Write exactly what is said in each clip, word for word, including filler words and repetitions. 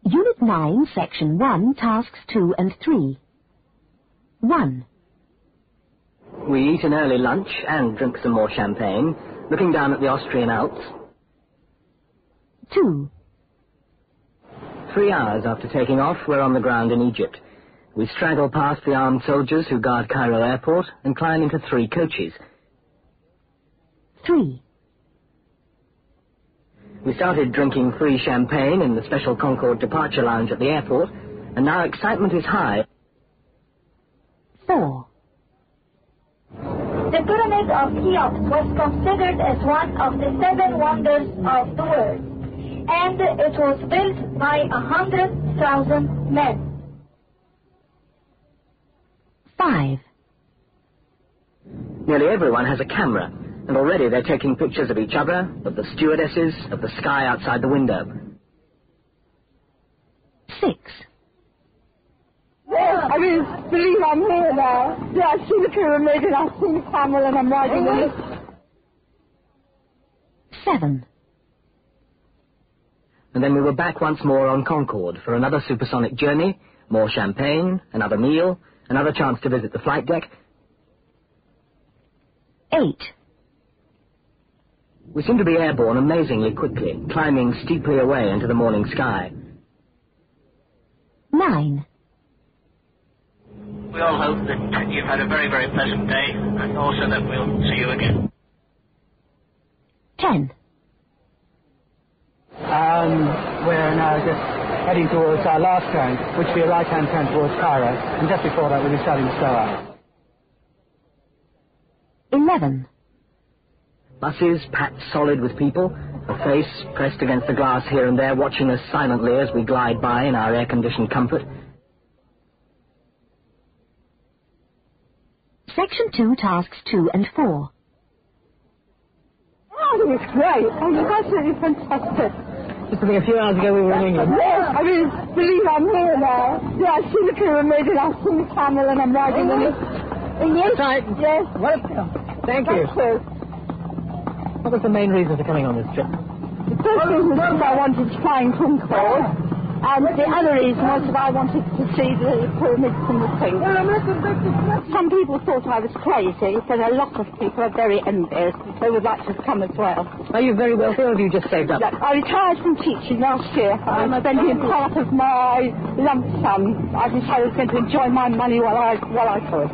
Unit nine, Section one, Tasks two and three. one. We eat an early lunch and drink some more champagne, looking down at the Austrian Alps. two. Three hours after taking off, we're on the ground in Egypt. We straggle past the armed soldiers who guard Cairo airport and climb into three coaches. three. We started drinking free champagne in the special Concorde departure lounge at the airport, and now excitement is high. four. The Pyramid of Cheops was considered as one of the seven wonders of the world, and it was built by a hundred thousand men. five. Nearly everyone has a camera, and already they're taking pictures of each other, of the stewardesses, of the sky outside the window. six. I mean, believe I'm here now. Yeah, I've seen the pyramid and I've seen the camel and I'm riding in it. seven. And then we were back once more on Concorde for another supersonic journey, more champagne, another meal, another chance to visit the flight deck. eight. We seem to be airborne amazingly quickly, climbing steeply away into the morning sky. nine. We all hope that you've had a very, very pleasant day, and also that we'll see you again. ten. Um, we're now just heading towards our last turn, which will be a right-hand turn towards Cairo, and just before that we'll be starting to slow up. eleven. Buses packed solid with people, a face pressed against the glass here and there, watching us silently as we glide by in our air-conditioned comfort. Section two, Tasks two and four. Oh, it was great. Oh, it was absolutely fantastic. Just a few hours ago we were in England. Yeah, I mean, believe I'm here now. Yeah, I've seen the pyramid and I've seen the camel and I'm riding in it. English? Right. Yes. What a... Thank you. Thank you. What was the main reason for coming on this trip? The first reason was I wanted to fly in Concorde, and the other reason was that I wanted to see the pyramids and the thing. Some people thought I was crazy, but a lot of people are very envious. They would like to come as well. Are you very wealthy, or have you just saved up? I retired from teaching last year. I'm spending part of my lump sum. I decided I was going to enjoy my money while I, while I could.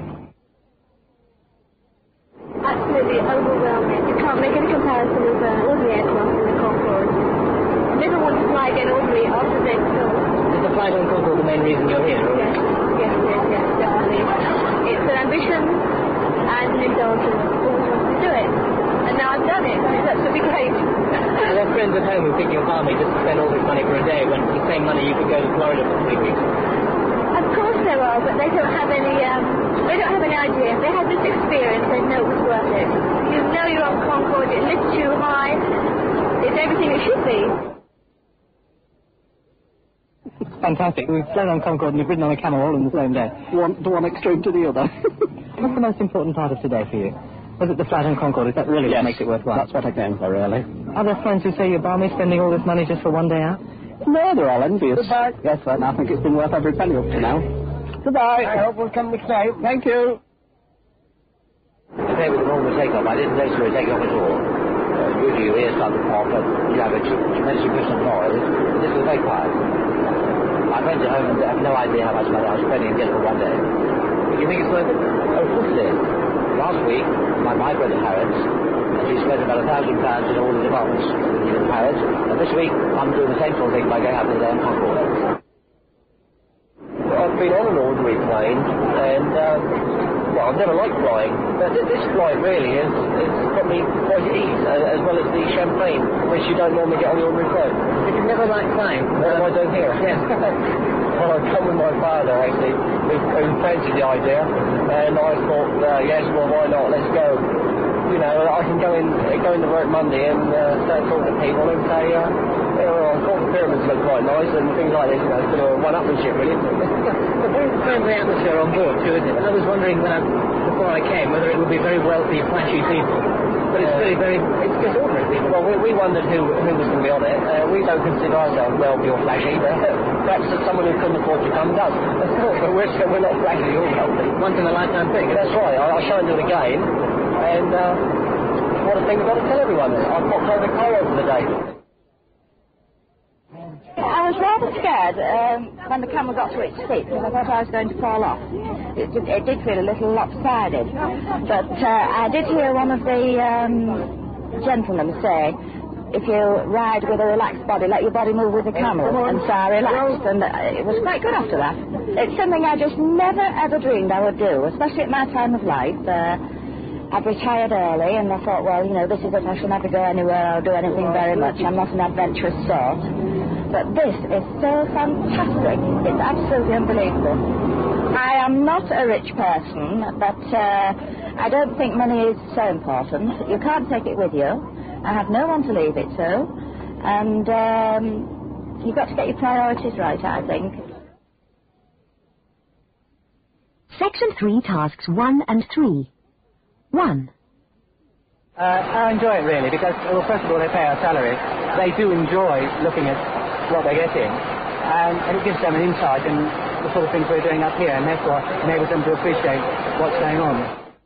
Absolutely overwhelming. You can't make any comparison with an ordinary aircraft in the Concorde. I never want to fly again ordinary after this. So. Is the flight on Concorde the main reason you're here? Yes, yes, yes, yes, definitely. It's an ambition and an indulgence. Always wanted to do it. And now I've done it. It's absolutely great. I have friends at home who think you'll harm me just to spend all this money for a day when for the same money you could go to Florida for three weeks. Of course there are, but they don't have any, um, they don't have any idea. If they had this experience, they'd know it was worth it. You know you're on Concorde, it lifts you high, it's everything it should be. It's fantastic. We've flown on Concorde and we've ridden on a camel all in the same day. One, to one extreme to the other. What's the most important part of today for you? Was it the flight on Concorde? Is that really yes, what makes it worthwhile? That's what I came for, really. Are there friends who say you're balmy spending all this money just for one day out? No, they're all envious. Goodbye. Yes, but I think it's been worth every penny up to now. Goodbye. I hope we'll come next time. Thank you. Today with the normal takeoff, I didn't notice we were taking off at all. Uh, usually you hear something pop up, you have a tremendously whistle noise, but this was very quiet. My friends at home have no idea how much money I was spending just for one day. But you think it's worth it? Oh, of course it is. Last week, my, my brother Harrods, and he spent about a thousand pounds in all the departments in Harrods, and this week I'm doing the same sort of thing by going up to the on Concorde. I've been on an ordinary plane, and, um, well, I've never liked flying, but this flight really is, is got me quite at ease, as well as the champagne, which you don't normally get on the ordinary plane. But you've never liked flying? No, I don't hear. Yes. Well, I've come with my father, actually, who, who fancied the idea, and I thought, uh, yes, well, why not, let's go. You know, I can go in go into work Monday and uh, start talking to people and say, uh, you know, I thought the pyramids look quite nice and things like this, you know, sort of one-upmanship, really. But very friendly atmosphere on board, too, isn't it? I was wondering, uh, before I came, whether it would be very wealthy, flashy people. But it's really very, it's just ordinary people. Well, we, we wondered who, who was going to be on it. Uh, we don't consider ourselves wealthy or flashy, but perhaps someone who couldn't afford to come does. But we're, we're not flashy or wealthy. Once in a lifetime thing. That's right. I, I shan't do it again. And uh, what a thing we've got to tell everyone. I popped over Cairo for the day. I was rather scared um, when the camel got to its feet because I thought I was going to fall off. It did, it did feel a little lopsided. But uh, I did hear one of the um, gentlemen say, if you ride with a relaxed body, let your body move with the camel. And so I relaxed, and uh, it was quite good after that. It's something I just never ever dreamed I would do, especially at my time of life. Uh, I'd retired early, and I thought, well, you know, this is it, I shall never go anywhere or do anything very much. I'm not an adventurous sort. But this is so fantastic. It's absolutely unbelievable. I am not a rich person, but uh, I don't think money is so important. You can't take it with you. I have no one to leave it to. And um, you've got to get your priorities right, I think. Section three, tasks one and three. One. Uh, I enjoy it really because, well, first of all, they pay our salaries. They do enjoy looking at what they're getting, and, and it gives them an insight in the sort of things we're doing up here, and therefore enables them to appreciate what's going on.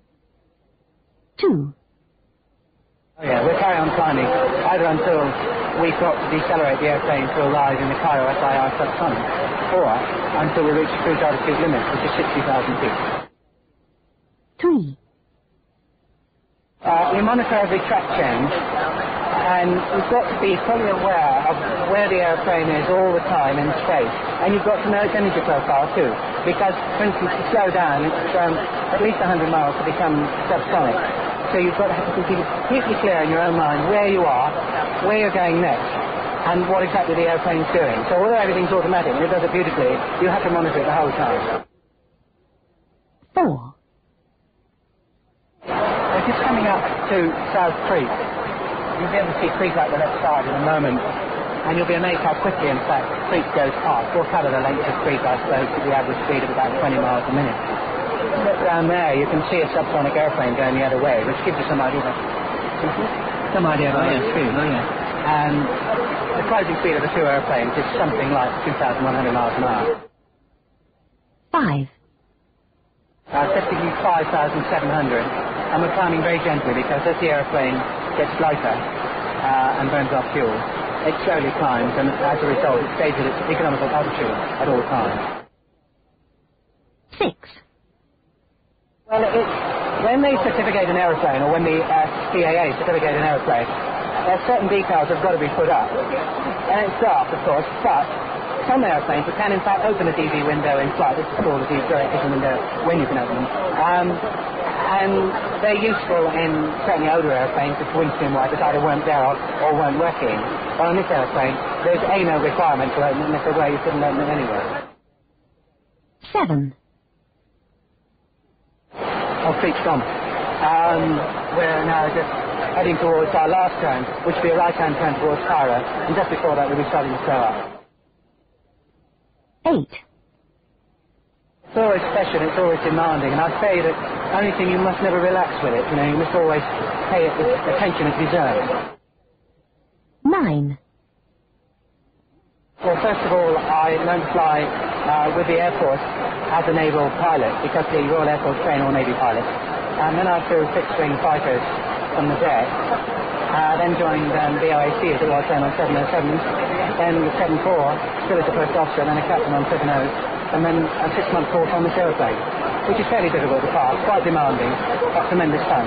Two. Oh yeah, we'll carry on climbing, either until we've got to decelerate the airplane to arrive in the Cairo S I R subsonic, or until we reach the cruise altitude limit, which is sixty thousand feet. Three. Uh, we monitor every track change, and you've got to be fully aware of where the airplane is all the time in space. And you've got to know its energy profile too, because, for instance, to slow down, it's um, at least one hundred miles to become subsonic. So you've got to be completely clear in your own mind where you are, where you're going next, and what exactly the airplane's doing. So although everything's automatic and it does it beautifully, you have to monitor it the whole time. Four. If it's coming up to South Creek, you'll be able to see Creek out the left side in a moment, and you'll be amazed how quickly, in fact, Creek goes past. We'll cover the length of Creek, I suppose, at the average speed of about twenty miles a minute. Look down there, you can see a subsonic airplane going the other way, which gives you some idea of some idea of the speed. Oh, yeah. And the closing speed of the two airplanes is something like two thousand one hundred miles an hour. Five. Uh, fifty-five thousand seven hundred. And we're climbing very gently because as the airplane gets lighter uh, and burns off fuel, it slowly climbs, and as a result, it stays at its economical altitude at all times. Six. Well, it, when they certificate an airplane, or when the uh, C A A certificate an airplane, uh, certain details have got to be put up. And it's dark, of course, but some airplanes, you can in fact open a D V window in flight. This is called a D V window when you can open them. Um, And they're useful in certainly older airplanes if windscreen wipers either weren't there or, or weren't working. But on this airplane, there's A, no requirement to open it, and if there were, you couldn't open it anyway. Seven. Oh, Creek's gone. Um, we're now just heading towards our last turn, which will be a right-hand turn towards Cairo, and just before that we'll be starting to slow up. Eight. It's always special, it's always demanding, and I say that the only thing you must never relax with it, you know, you must always pay it the attention it deserves. Nine. Well, first of all, I learned to fly uh, with the Air Force as a naval pilot, because the Royal Air Force train all Navy pilots. And then I flew fixed-wing fighters from the deck, uh, then joined um, B O A C as it was then on seven oh sevens, then the seven four, still as a first officer, and then a captain on seven ohs. And then a six-month course on this airplane, which is fairly difficult to pass, quite demanding, but tremendous fun.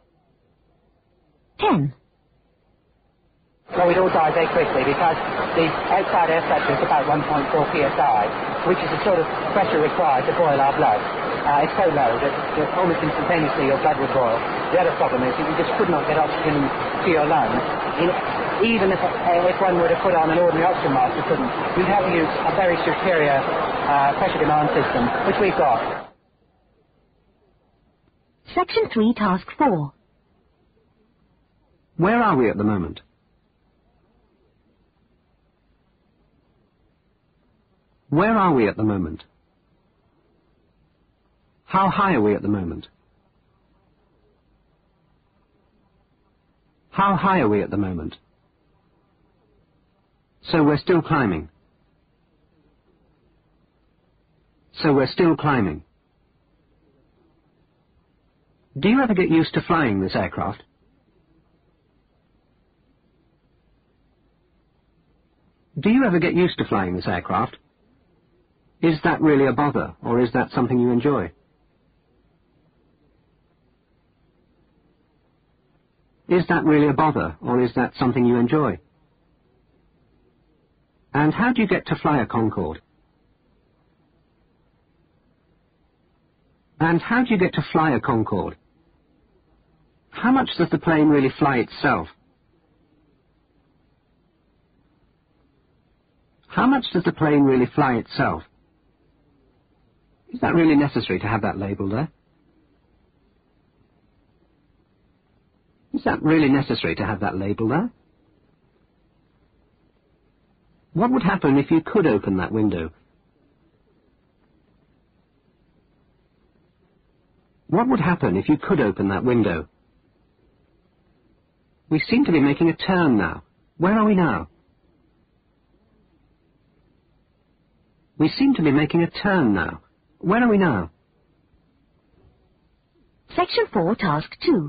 Ten. Well, we'd all die very quickly because the outside air pressure is about one point four P S I, which is the sort of pressure required to boil our blood. Uh, it's so low that, that almost instantaneously your blood would boil. The other problem is that you just could not get oxygen to your lungs. In, even if, uh, if one were to put on an ordinary oxygen mask, you couldn't. You'd have to use a very superior uh, pressure demand system, which we've got. Section three, task four. Where are we at the moment? Where are we at the moment? How high are we at the moment? How high are we at the moment? So we're still climbing. So we're still climbing. Do you ever get used to flying this aircraft? Do you ever get used to flying this aircraft? Is that really a bother, or is that something you enjoy? Is that really a bother, or is that something you enjoy? And how do you get to fly a Concorde? And how do you get to fly a Concorde? How much does the plane really fly itself? How much does the plane really fly itself? Is that really necessary to have that label there? Is that really necessary to have that label there? What would happen if you could open that window? What would happen if you could open that window? We seem to be making a turn now. Where are we now? We seem to be making a turn now. Where are we now? Section four, Task two.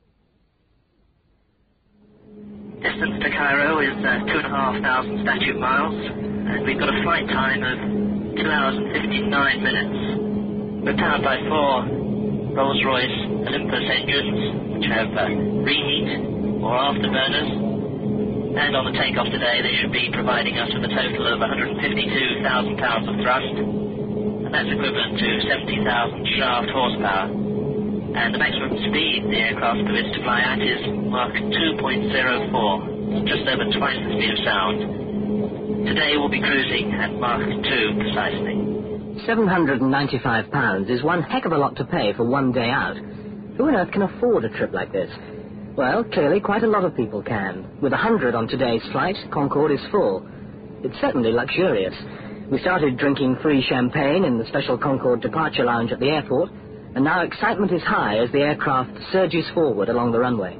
Distance to Cairo is uh, two and a half thousand statute miles, and we've got a flight time of two hours and fifty-nine minutes. We're powered by four Rolls-Royce Olympus engines, which have uh, reheat or afterburners, and on the takeoff today they should be providing us with a total of one hundred fifty-two thousand pounds of thrust, and that's equivalent to seventy thousand shaft horsepower. And the maximum speed the aircraft permits to fly at is Mach two point oh four, just over twice the speed of sound. Today we'll be cruising at Mach two precisely. seven hundred ninety-five pounds is one heck of a lot to pay for one day out. Who on earth can afford a trip like this? Well, clearly quite a lot of people can. With a hundred on today's flight, Concorde is full. It's certainly luxurious. We started drinking free champagne in the special Concorde departure lounge at the airport, and now excitement is high as the aircraft surges forward along the runway.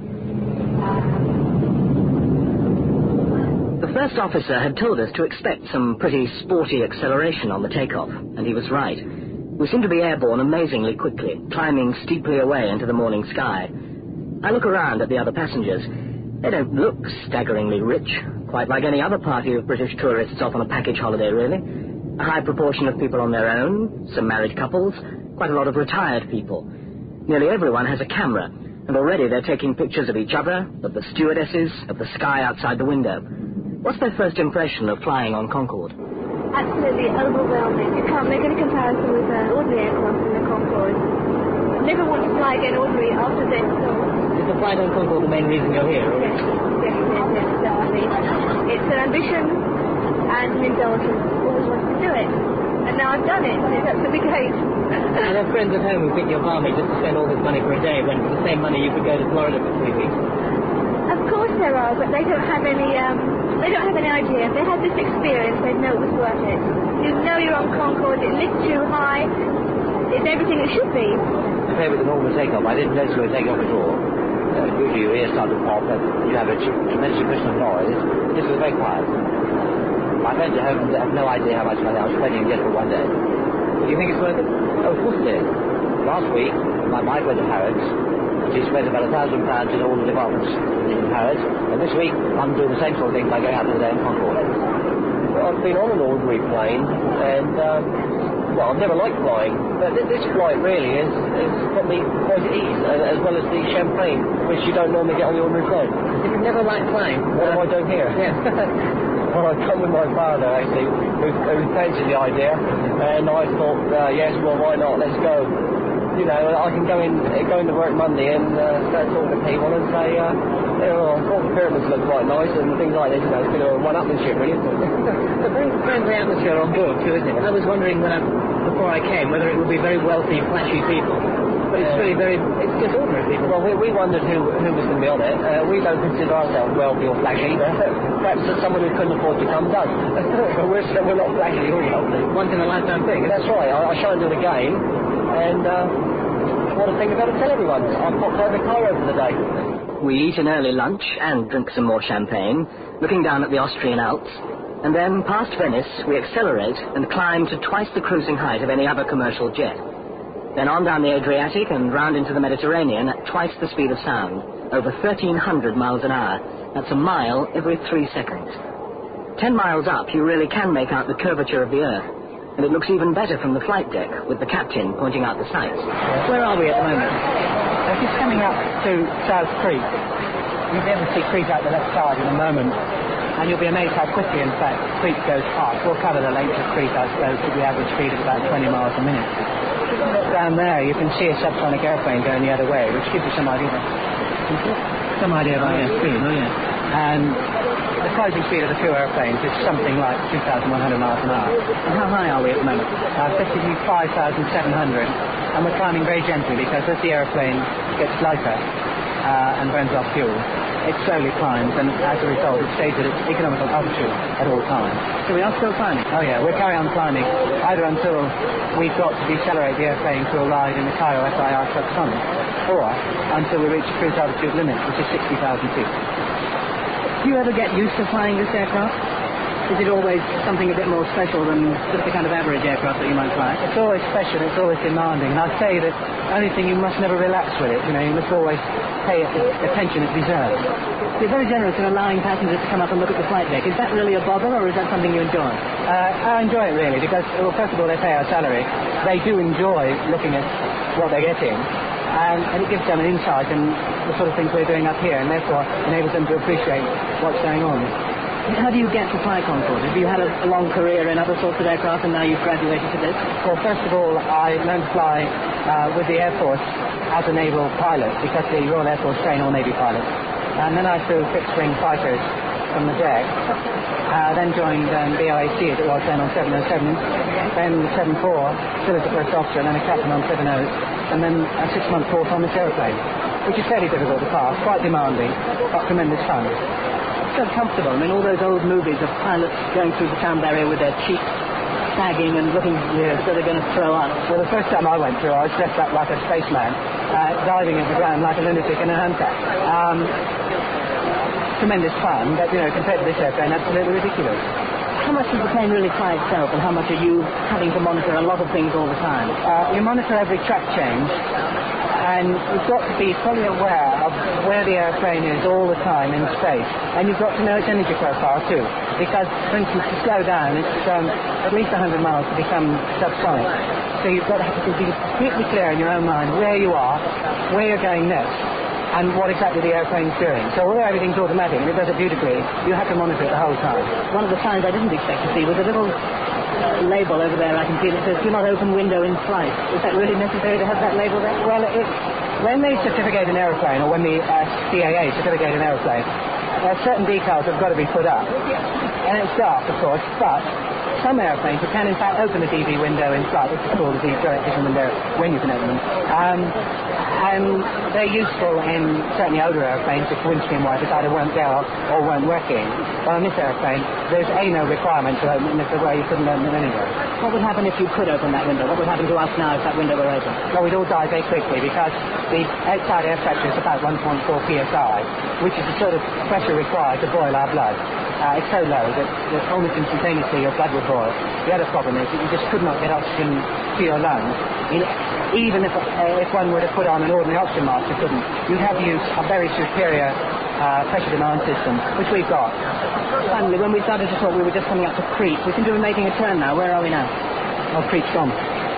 The first officer had told us to expect some pretty sporty acceleration on the takeoff, and he was right. We seem to be airborne amazingly quickly, climbing steeply away into the morning sky. I look around at the other passengers. They don't look staggeringly rich, quite like any other party of British tourists off on a package holiday, really. A high proportion of people on their own, some married couples, quite a lot of retired people. Nearly everyone has a camera, and already they're taking pictures of each other, of the stewardesses, of the sky outside the window. What's their first impression of flying on Concorde? Absolutely overwhelming. You can't make any comparison with uh, ordinary aircraft in the Concorde. I never want to fly again ordinary after this. So. Is the flight on Concorde the main reason you're here? Yes, yes, yes, yes, definitely. It's an ambition and an indulgence. I've always wanted to do it. And now I've done it, and it's absolutely great. I have friends at home who think you're balmy just to spend all this money for a day, when for the same money you could go to Florida for three weeks. Of course there are, but they don't have any, um, they don't have any idea. If they had this experience, they'd know it was worth it. You know you're on Concorde, it lifts you high, it's everything it should be. Compared with the normal takeoff, I didn't notice we were taking off at all. Uh, usually your ears start to pop and you have a tremendous impression of noise. This was very quiet. My friends at home have no idea how much money I was spending just for one day. Do you think it's worth it? Oh, of course it is. Last week, my wife went to Harrods. She spent about a thousand pounds in all the departments in Harrods. And this week, I'm doing the same sort of thing by going out today in Concorde. Well, I've been on an ordinary plane, and, um, well, I've never liked flying. But th this flight really is, is got me quite at ease, uh, as well as the champagne, which you don't normally get on the ordinary plane. If you've never liked flying, what uh, have I done here? Yeah. Well, I've come with my father, actually, who, who fancied the idea, and I thought, uh, yes, well, why not? Let's go. You know, I can go in, go into work Monday and uh, start talking to people and say, uh, you know, I thought the pyramids look quite nice and things like this. You know, it's been a one-upmanship, really, isn't it? It's a very friendly atmosphere on board, too, isn't it? I was wondering when I, before I came whether it would be very wealthy, flashy people. But it's really very, it's just ordinary people. Well, we, we wondered who, who was going to be on it. Uh, we don't consider ourselves wealthy or flashy. Perhaps someone who couldn't afford to come does. But we're, we're not flashy or wealthy. Once in a lifetime thing. That's right. I, I shined in the game, and uh, what a thing about to tell everyone. I popped over Cairo for the day. we eat an early lunch and drink some more champagne, looking down at the Austrian Alps, and then, past Venice, we accelerate and climb to twice the cruising height of any other commercial jet. Then on down the Adriatic and round into the Mediterranean at twice the speed of sound, over thirteen hundred miles an hour. That's a mile every three seconds. Ten miles up, you really can make out the curvature of the Earth, and it looks even better from the flight deck, with the captain pointing out the sights. Where are we at the moment? We're just coming up to South Crete. You'll be able to see Crete out the left side in a moment, and you'll be amazed how quickly, in fact, Crete goes past. We'll cover the length of Crete, I suppose, with the average speed of about twenty miles a minute. Down there, you can see a subsonic airplane going the other way, which gives you some idea, some idea about their speed. Oh, yeah. And the closing speed of the two airplanes is something like two thousand one hundred miles an hour. And how high are we at the moment? Uh, fifty-five thousand seven hundred, and we're climbing very gently because as the airplane gets lighter uh, and burns off fuel, it slowly climbs, and as a result, it stays at its economical altitude at all times. So we are still climbing? Oh, yeah, we'll carry on climbing, either until we've got to decelerate the airplane to a ride in the Cairo F I R subsonic, or until we reach the cruise altitude limit, which is sixty thousand feet. Do you ever get used to flying this aircraft? Is it always something a bit more special than just the kind of average aircraft that you might fly? It's always special, it's always demanding, and I'd say that only thing you must never relax with it, you know, you must always pay it the attention it deserves. You're very generous in allowing passengers to come up and look at the flight deck. Is that really a bother, or is that something you enjoy? Uh, I enjoy it really, because, well, first of all, they pay our salary. They do enjoy looking at what they're getting, and, and it gives them an insight in the sort of things we're doing up here, and therefore enables them to appreciate what's going on. How do you get to fly Concorde? Have you had a, a long career in other sorts of aircraft and now you've graduated to this? Well, first of all, I learned to fly uh, with the Air Force as a naval pilot, because the Royal Air Force train all Navy pilots. And then I flew fixed-wing fighters from the deck, uh, then joined um, B O A C as it was then on seven oh seven, then the seven four, still as a first officer, and then a captain on seven ohs, and then a six-month course on this airplane, which is fairly difficult to pass, quite demanding, but tremendous fun. So comfortable. I mean, all those old movies of pilots going through the sound barrier with their cheeks sagging and looking yeah. as though they're going to throw up. Well, the first time I went through, I was dressed up like a spaceman, uh, diving at the ground like a lunatic in a hunter. Um, tremendous fun, but, you know, compared to this airplane, absolutely ridiculous. How much does the plane really fly itself, and how much are you having to monitor a lot of things all the time? Uh, you monitor every track change, and you've got to be fully aware of where the airplane is all the time in space. And you've got to know its energy profile too. Because, for instance, to slow down, it's um, at least one hundred miles to become subsonic. So you've got to, have to be completely clear in your own mind where you are, where you're going next, and what exactly the airplane's doing. So although everything's automatic and it does it beautifully, you have to monitor it the whole time. One of the signs I didn't expect to see was a little label over there I can see that says "Do not open window in flight." Is that really necessary to have that label there? Well, it, when they certificate an aeroplane, or when the uh, C A A certificate an aeroplane, uh, certain decals have got to be put up. And it's dark, of course, but some airplanes you can in fact open the D V window in flight, which is called the direct vision window when you can open them. Um, and they're useful in certainly older airplanes if windscreen wipers either weren't there or, or weren't working. But on this airplane, there's A, no requirement to open them if there were, you couldn't open them anyway. What would happen if you could open that window? What would happen to us now if that window were open? Well, we'd all die very quickly because the outside air pressure is about one point four P S I, which is the sort of pressure required to boil our blood. Uh, it's so low that, that almost instantaneously your blood would boil. The other problem is that you just could not get oxygen to your lungs. In, even if, uh, if one were to put on an ordinary oxygen mask, you couldn't. You'd have to use a very superior uh, pressure demand system, which we've got. Finally, when we started to talk, we were just coming up to Crete. We seem to be making a turn now. Where are we now? Oh, Crete's gone.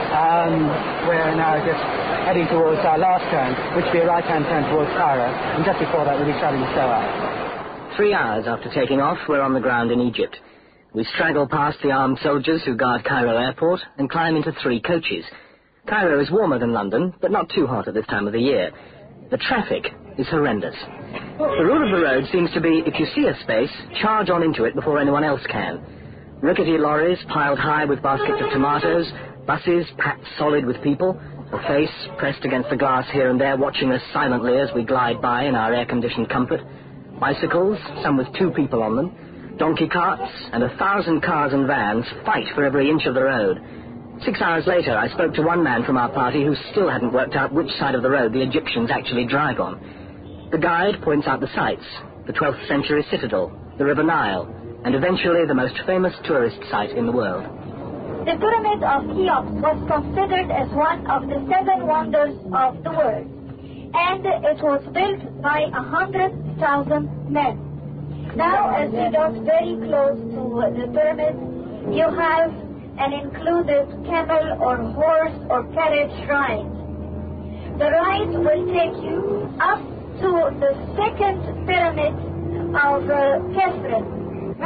Um, we're now just heading towards our last turn, which will be a right-hand turn towards Cairo, and just before that we'll be starting to stow up. Three hours after taking off, we're on the ground in Egypt. We straggle past the armed soldiers who guard Cairo airport and climb into three coaches. Cairo is warmer than London, but not too hot at this time of the year. The traffic is horrendous. The rule of the road seems to be, if you see a space, charge on into it before anyone else can. Rickety lorries piled high with baskets of tomatoes, buses packed solid with people, a face pressed against the glass here and there watching us silently as we glide by in our air-conditioned comfort. Bicycles, some with two people on them, donkey carts, and a thousand cars and vans fight for every inch of the road. Six hours later, I spoke to one man from our party who still hadn't worked out which side of the road the Egyptians actually drive on. The guide points out the sights, the twelfth century citadel, the River Nile, and eventually the most famous tourist site in the world. The Pyramid of Cheops was considered as one of the seven wonders of the world, and it was built by a hundred thousand men. Now, as we got very close to the pyramid, you have an included camel or horse or carriage ride. The ride will take you up to the second pyramid of uh, Khafre.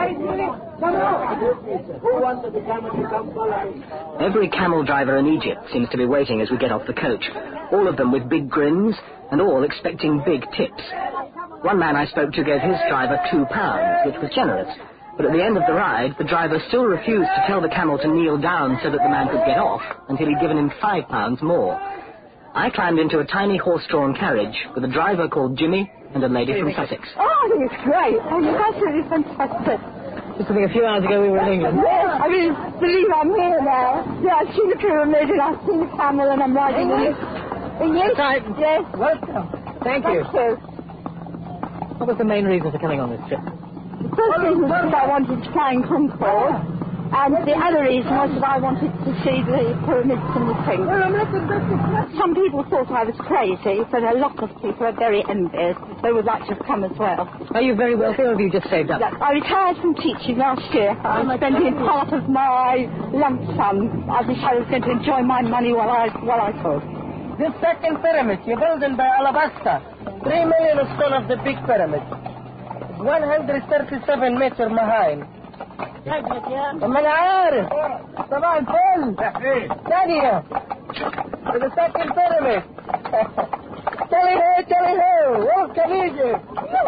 Every camel driver in Egypt seems to be waiting as we get off the coach, all of them with big grins and all expecting big tips. One man I spoke to gave his driver two pounds, which was generous, but at the end of the ride, the driver still refused to tell the camel to kneel down so that the man could get off until he'd given him five pounds more. I climbed into a tiny horse-drawn carriage with a driver called Jimmy and a lady from Sussex. Oh, I think it's great. I think it's absolutely fantastic. Just I think a few hours ago we were in England. Yes, I really believe I'm here now. Yeah, I've seen the pyramid and I've seen the camel and I'm riding in it. Yes, yes. Welcome. Thank you. Thank you. What was the main reason for coming on this trip? The first reason was that I wanted to fly in Concorde, and the other reason was that I wanted to see the pyramids and the things. Some people thought I was crazy, but a lot of people are very envious. They would like to come as well. Are you very wealthy or have you just saved up? I retired from teaching last year. I was spending part of my lump sum. I decided I was going to enjoy my money while I, while I could. This second pyramid, you're building by Alabasta. Three million of stone of the big pyramid. one hundred thirty-seven meters high. ما انا عارف طبعا الفل ثانية for the second pyramid. Tally ho, tally ho, welcome Egypt.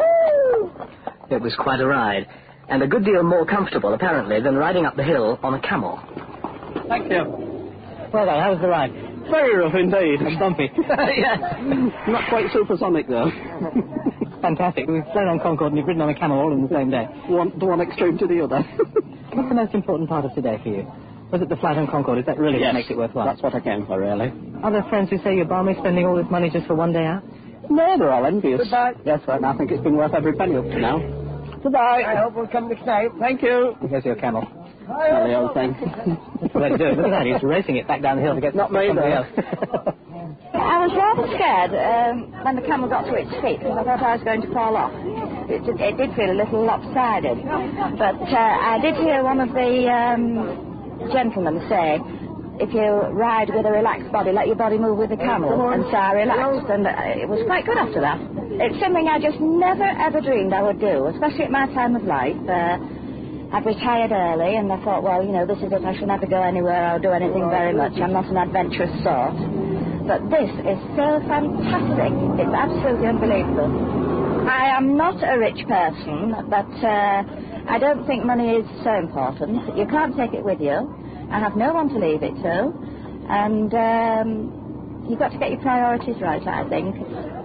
It was quite a ride, and a good deal more comfortable apparently than riding up the hill on a camel. Thank you. Well done, how was the ride? Very rough indeed. And bumpy. Yes. Not quite supersonic though. Fantastic. We've flown on Concorde and you've ridden on a camel all in the same day. One, the one extreme to the other. What's the most important part of today for you? Was it the flight on Concorde? Is that really yes, what makes it worthwhile? That's what I came for, really. Are there friends who say you're balmy spending all this money just for one day out? No, they're all envious. Goodbye. Yes, but I think it's been worth every penny up to now. Goodbye. I hope we'll come next night. Thank you. Here's your camel. Not the old thing. That's the way to do it. Look at that, he's racing it back down the hill to get Not me, somebody though. else. I was rather scared um, when the camel got to its feet because I thought I was going to fall off. It, it, it did feel a little lopsided. But uh, I did hear one of the um, gentlemen say, if you ride with a relaxed body, let your body move with the camel. And so I relaxed, and uh, it was quite good after that. It's something I just never ever dreamed I would do, especially at my time of life. Uh, I'd retired early, and I thought, well, you know, this is it. I shall never go anywhere or do anything very much. I'm not an adventurous sort. But this is so fantastic. It's absolutely unbelievable. I am not a rich person, but uh, I don't think money is so important. You can't take it with you. I have no one to leave it to. And um, you've got to get your priorities right, I think.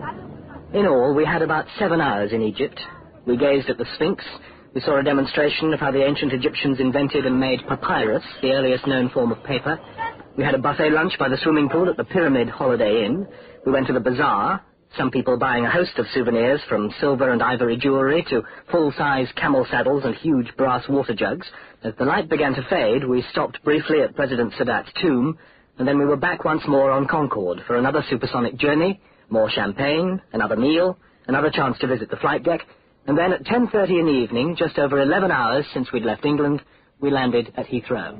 In all, we had about seven hours in Egypt. We gazed at the Sphinx. We saw a demonstration of how the ancient Egyptians invented and made papyrus, the earliest known form of paper. We had a buffet lunch by the swimming pool at the Pyramid Holiday Inn. We went to the bazaar, some people buying a host of souvenirs from silver and ivory jewellery to full-size camel saddles and huge brass water jugs. As the light began to fade, we stopped briefly at President Sadat's tomb, and then we were back once more on Concorde for another supersonic journey, more champagne, another meal, another chance to visit the flight deck, and then at ten thirty in the evening, just over eleven hours since we'd left England, we landed at Heathrow.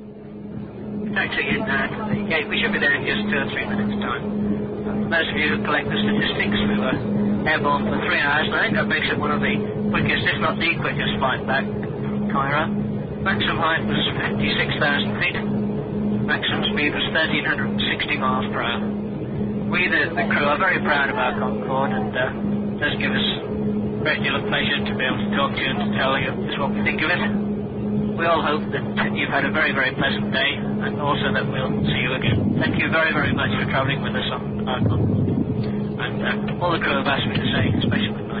Taxi in uh, to the gate. We should be there in just two or three minutes' time. Those of you who collect the statistics, we were airborne for three hours, and I think that makes it one of the quickest, if not the quickest, flight back from Cairo. Maximum height was fifty-six thousand feet. Maximum speed was one thousand three hundred sixty miles per hour. We, the, the crew, are very proud of our Concorde, and uh, it does give us a great deal of pleasure to be able to talk to you and to tell you just what we think of it. We all hope that you've had a very, very pleasant day, and also that we'll see you again. Thank you very, very much for travelling with us on our Concorde. And uh, all the crew have asked me to say, especially